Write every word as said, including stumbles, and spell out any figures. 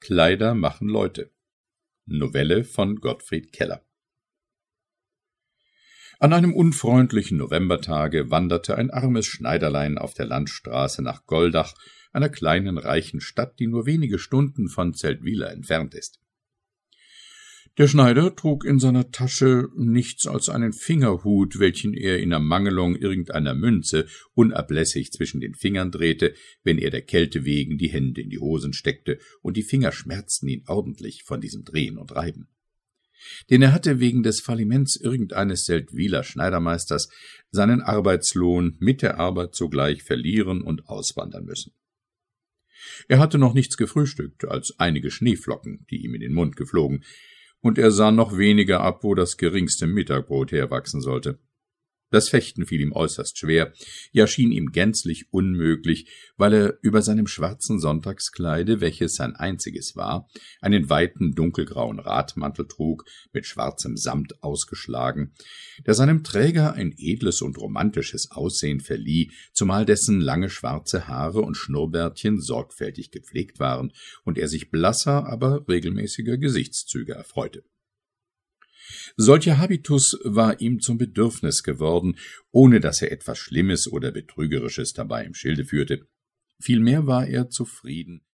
Kleider machen Leute. Novelle von Gottfried Keller. An einem unfreundlichen Novembertage wanderte ein armes Schneiderlein auf der Landstraße nach Goldach, einer kleinen reichen Stadt, die nur wenige Stunden von Zeltwila entfernt ist. Der Schneider trug in seiner Tasche nichts als einen Fingerhut, welchen er in Ermangelung irgendeiner Münze unablässig zwischen den Fingern drehte, wenn er der Kälte wegen die Hände in die Hosen steckte, und die Finger schmerzten ihn ordentlich von diesem Drehen und Reiben. Denn er hatte wegen des Falliments irgendeines Seldwyler Schneidermeisters seinen Arbeitslohn mit der Arbeit zugleich verlieren und auswandern müssen. Er hatte noch nichts gefrühstückt als einige Schneeflocken, die ihm in den Mund geflogen, und er sah noch weniger ab, wo das geringste Mittagbrot herwachsen sollte. Das Fechten fiel ihm äußerst schwer, ja schien ihm gänzlich unmöglich, weil er über seinem schwarzen Sonntagskleide, welches sein einziges war, einen weiten dunkelgrauen Radmantel trug, mit schwarzem Samt ausgeschlagen, der seinem Träger ein edles und romantisches Aussehen verlieh, zumal dessen lange schwarze Haare und Schnurrbärtchen sorgfältig gepflegt waren und er sich blasser, aber regelmäßiger Gesichtszüge erfreute. Solcher Habitus war ihm zum Bedürfnis geworden, ohne dass er etwas Schlimmes oder Betrügerisches dabei im Schilde führte. Vielmehr war er zufrieden,